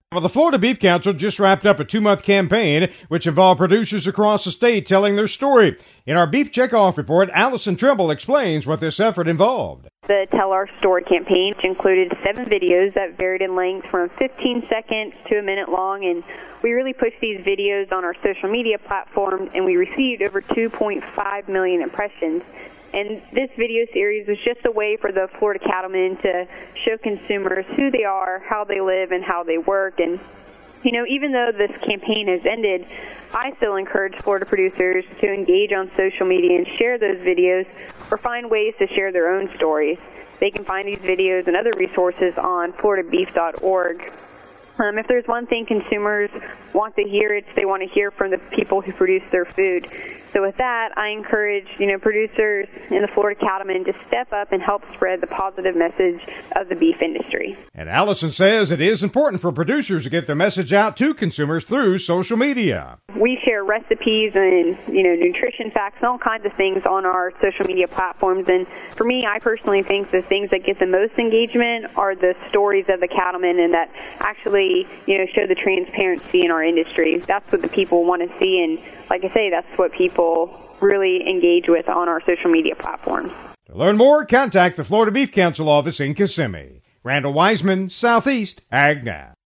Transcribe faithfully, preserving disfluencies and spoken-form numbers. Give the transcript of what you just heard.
Well, the Florida Beef Council just wrapped up a two-month campaign which involved producers across the state telling their story. In our Beef Checkoff report, Allison Trimble explains what this effort involved. The Tell Our Story campaign included seven videos that varied in length from fifteen seconds to a minute long, and we really pushed these videos on our social media platforms, and we received over two point five million impressions. And this video series was just a way for the Florida cattlemen to show consumers who they are, how they live, and how they work. And, you know, even though this campaign has ended, I still encourage Florida producers to engage on social media and share those videos or find ways to share their own stories. They can find these videos and other resources on florida beef dot org. Um, if there's one thing consumers want to hear, it's they want to hear from the people who produce their food. So with that, I encourage, you know, producers and the Florida cattlemen to step up and help spread the positive message of the beef industry. And Allison says it is important for producers to get their message out to consumers through social media. We share recipes and, you know, nutrition facts and all kinds of things on our social media platforms. And for me, I personally think the things that get the most engagement are the stories of the cattlemen and that actually, you know, show the transparency in our industry. That's what the people want to see. And like I say, that's what people really engage with on our social media platforms. To learn more, contact the Florida Beef Council office in Kissimmee. Randall Wiseman, Southeast Ag Now.